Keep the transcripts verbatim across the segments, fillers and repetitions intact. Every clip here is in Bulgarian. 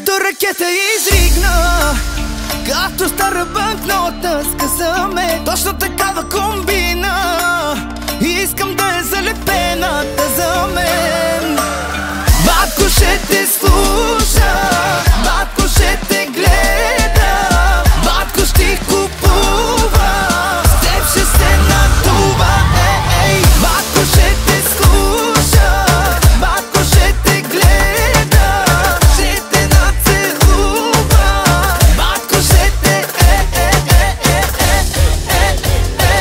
Като ракета изригна, като стара банкнота с късаме. Точно такава комбина, искам да е залепената за мен. Батко ще те слуша, батко ще те гледа, батко ще купува, с теб ще се натува. Ей, ей, батко ще те слуша, батко ще те гледа, ще те нацелува, батко ще те е, е, е, е, е, е,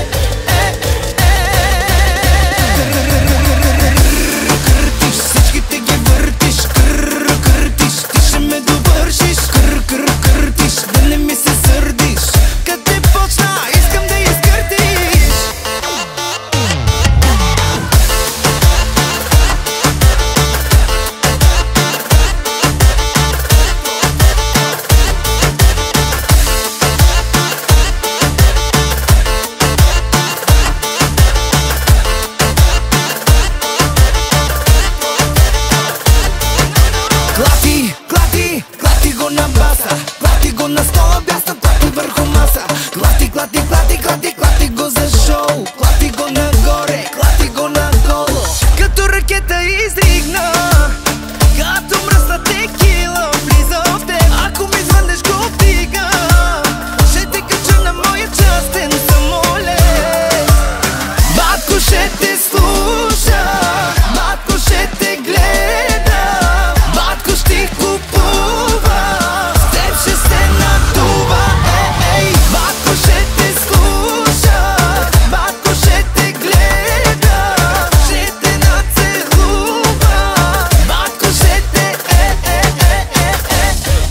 е, е. Къртиш, всичките ги въртиш, кър, къртиш, ти ще ме довършиш, кър, кър, къртиш, да не ми се сърдиш. Къде почна, искам да изкъртиш. Клати, клати, клати го на баса, клати го на стола бясна, клати върху маса. Клати, клати, клати, клати, клати го за шоу, клати го нагоре, клати го надолу. Като ракета изригна, като мръсна текила влиза в теб. Ако ми звънеш го вдига, ще те кача на моя частен самолет. Батко ще те слуша, батко ще те гледа, батко ще купува, с теб ще се натува. Ей, ей, батко ще те слуша, батко ще те гледа, ще те нацелува, батко ще те е, е, е, е, е,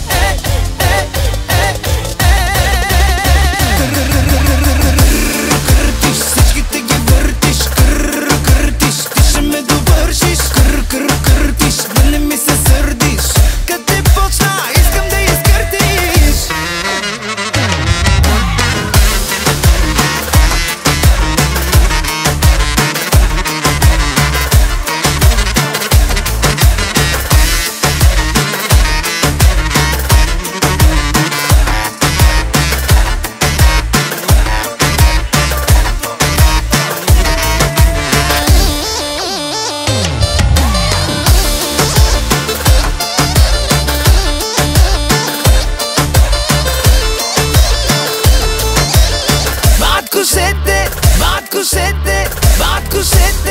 е, е, е. Къртиш, всичките ги въртиш, кър, къртиш, ти ще ме довършиш, кър, кър, къртиш, да не ми се сърдиш. Къде почна, искам да изкъртиш. Батко ще те, батко ще те, батко ще те